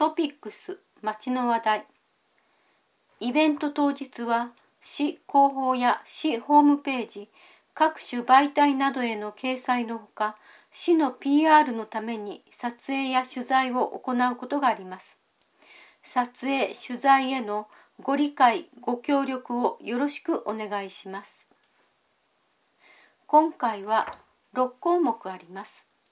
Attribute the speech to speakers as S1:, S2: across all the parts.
S1: トピックス町の話題。イベント当日は市広報や市ホームページ、各種媒体などへの掲載のほか、市の PR のために撮影や取材を行うことがあります。撮影・取材へのご理解・ご協力をよろしくお願いします。今回は6項目あります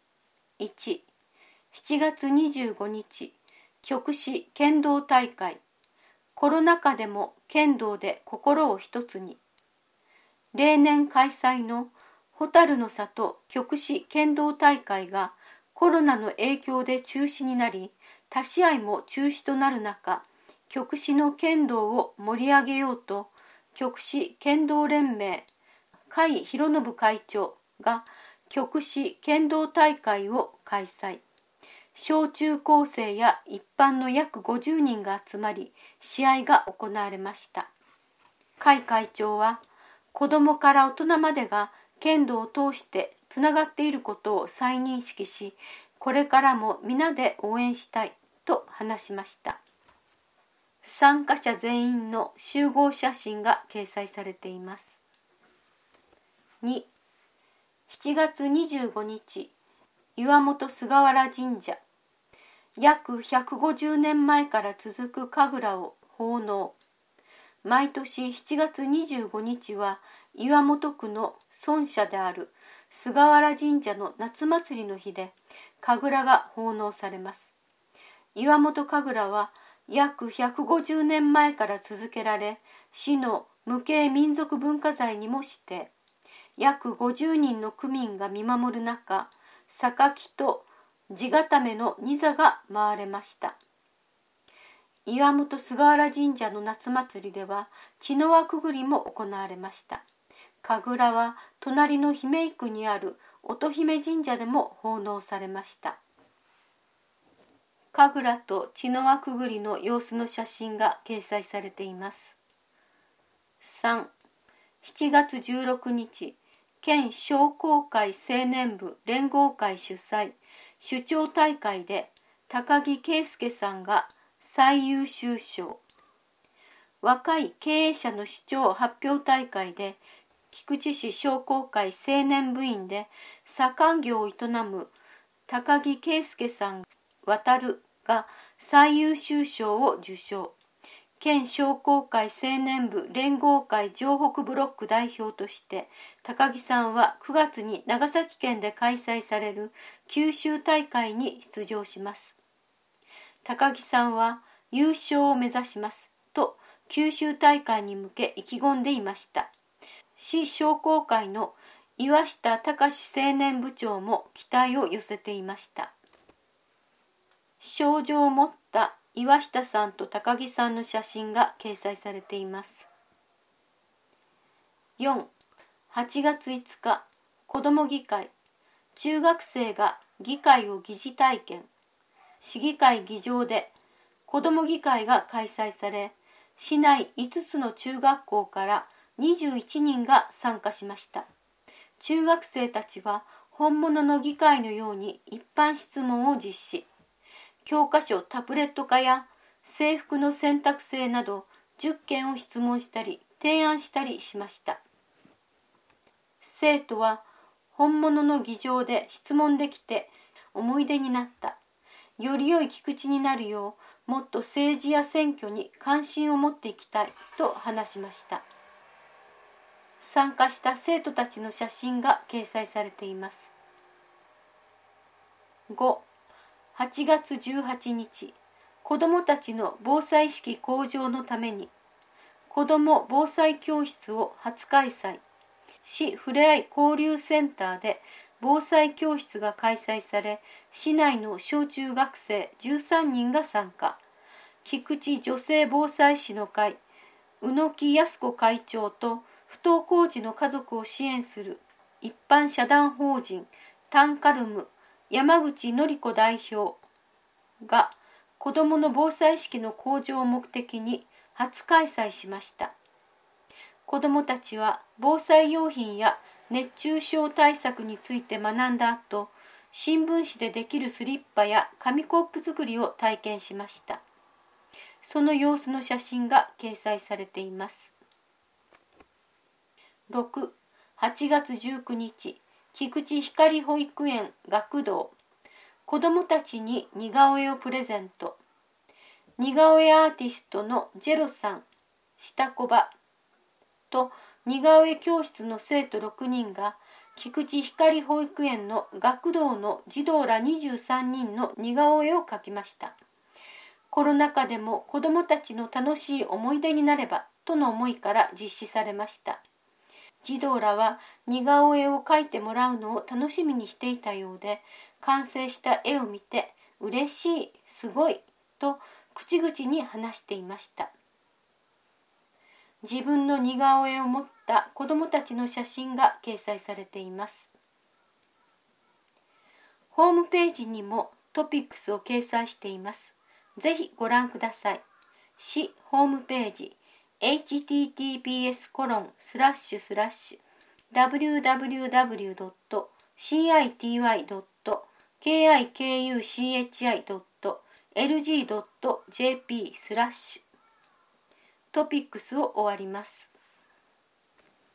S1: 。1、7月25日、極市剣道大会。コロナ禍でも剣道で心を一つに。例年開催の蛍の里極市剣道大会がコロナの影響で中止になり、他試合も中止となる中、極市の剣道を盛り上げようと、極市剣道連盟甲斐弘信会長が極市剣道大会を開催。小中高生や一般の約50人が集まり、試合が行われました。甲斐会長は、子どもから大人までが剣道を通してつながっていることを再認識し、これからも皆で応援したいと話しました。参加者全員の集合写真が掲載されています。2、7月25日、岩本菅原神社。約150年前から続く神楽を奉納。毎年7月25日は岩本区の孫社である菅原神社の夏祭りの日で神楽が奉納されます。岩本神楽は約150年前から続けられ、市の無形民族文化財にも指定。約50人の区民が見守る中、榊と地固めの2座が回れました。岩本菅原神社の夏祭りでは茅の輪くぐりも行われました。神楽は隣の姫井区にある乙姫神社でも奉納されました。神楽と茅の輪くぐりの様子の写真が掲載されています。3、7月16日、県商工会青年部連合会主催首長大会で高木圭介さんが最優秀賞。若い経営者の首長発表大会で菊池市商工会青年部員で左官業を営む高木圭介さん渡るが最優秀賞を受賞。県商工会青年部連合会城北ブロック代表として高木さんは9月に長崎県で開催される九州大会に出場します。高木さんは優勝を目指しますと九州大会に向け意気込んでいました。市商工会の岩下隆青年部長も期待を寄せていました。賞状を持った岩下さんと高木さんの写真が掲載されています。4、8月5日、子ども議会。中学生が議会を疑似体験。市議会議場で子ども議会が開催され、市内5つの中学校から21人が参加しました。中学生たちは本物の議会のように一般質問を実施。教科書タブレット化や制服の選択制など10件を質問したり提案したりしました。生徒は本物の議場で質問できて思い出になった。より良い聞く地になるようもっと政治や選挙に関心を持っていきたいと話しました。参加した生徒たちの写真が掲載されています。5、8月18日、子どもたちの防災意識向上のために子ども防災教室を初開催。市ふれあい交流センターで防災教室が開催され、市内の小中学生13人が参加。菊池女性防災士の会、宇野木康子会長と不登校児の家族を支援する一般社団法人タンカルム山口典子代表が子どもの防災意識の向上を目的に初開催しました。子どもたちは防災用品や熱中症対策について学んだ後、 新聞紙でできるスリッパや紙コップ作りを体験しました。その様子の写真が掲載されています。6、8月19日、菊池光保育園学童。子どもたちに似顔絵をプレゼント。似顔絵アーティストのジェロさん、下小場と似顔絵教室の生徒6人が菊池光保育園の学童の児童ら23人の似顔絵を描きました。コロナ禍でも子どもたちの楽しい思い出になればとの思いから実施されました。児童らは似顔絵を描いてもらうのを楽しみにしていたようで、完成した絵を見て嬉しい、すごいと口々に話していました。自分の似顔絵を持った子どもたちの写真が掲載されています。ホームページにもトピックスを掲載しています。ぜひご覧ください。市ホームページ https://www.city.kikuchi.lg.jp/ トピックスを終わります。